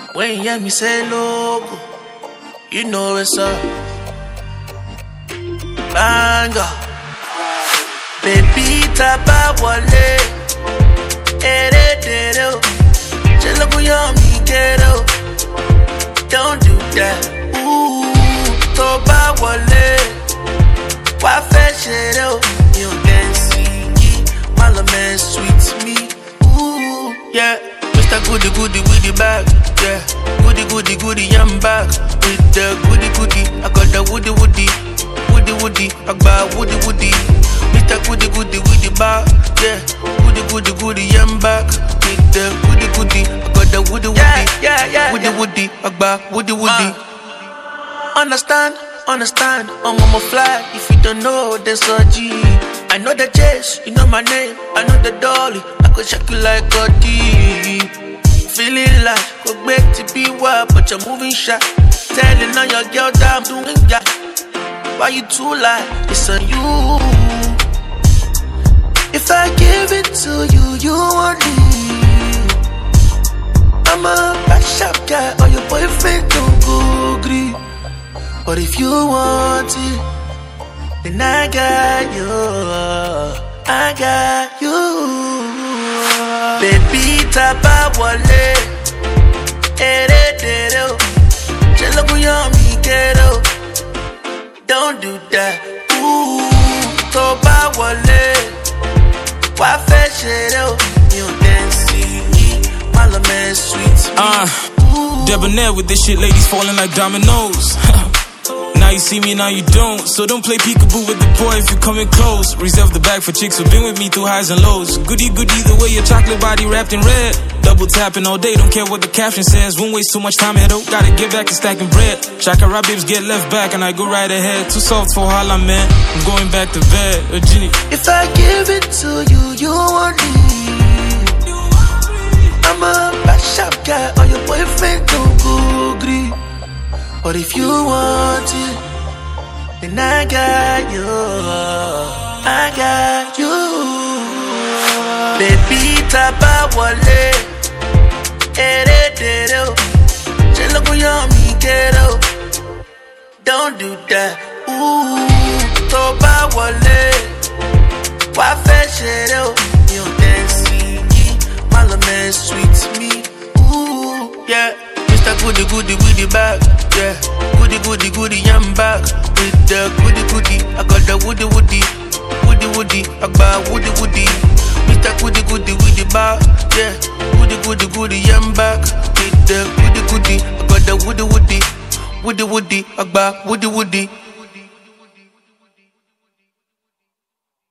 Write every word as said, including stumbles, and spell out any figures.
When you hear me say logo, you know it's up. Banger. Baby tapa wale, heredero. Chelo kuyo mi quiero. Don't do that. Ooh, toba wale, wa feshero. You can see my love man sweet me. Ooh, yeah. Mister Goody Goody with the bag, yeah. Goody Goody Goody, I'm back with the goody goody. I got the woody woody, woody woody. I got woody woody. Mister Goody Goody with the bag, yeah. Goody Goody Goody, I'm back with the goody goody. I got the woody woody, yeah, yeah, yeah, woody yeah. woody. I got woody woody. Uh, understand, understand. I'm on my fly. If you don't know, there's a G. I know the chase, you know my name. I know the dolly. I could check you like a D. Feeling like go back to be wild, but you're moving shy. Telling all your girl that I'm doing that. Why you too light? It's on you. If I give it to you, you won't leave. I'm a bad shop guy, or your boyfriend don't go agree. But if you want it, then I got you. I got you. Baby tapa wale, heredero. Chelo kuyo mi quiero. Don't do that. Ooh, toba wale, wa feshero. You can see my love man sweet. Uh, debonair with this shit, ladies falling like dominoes. Now you see me, now you don't. So don't play peekaboo with the boy if you coming close. Reserve the bag for chicks who've been with me through highs and lows. Goody goody the way your chocolate body wrapped in red. Double tapping all day, don't care what the caption says. Won't waste too much time here though, gotta get back to stacking bread. Shakara babes get left back and I go right ahead. Too soft for holla man, I'm going back to bed. uh, Ginny. If I give it to you, you won't leave. I'm a bad shop guy, or your boyfriend don't go agree. But if you want it, then I got you. I got you. Baby tapa wale, heredero. Chelo kuyo mi quiero. Don't do that. Ooh, toba wale, wa feshero. You can see my love man sweet me. Ooh, yeah. Mister Goody Goody with the bag, yeah. Goody Goody Goody, I'm back with the goody goody. I got the woody woody, woody woody. I got woody woody. Mister Goody Goody with the bag, yeah. Goody Goody Goody, I'm back with the goody goody. I got the woody woody, woody woody. I got woody woody.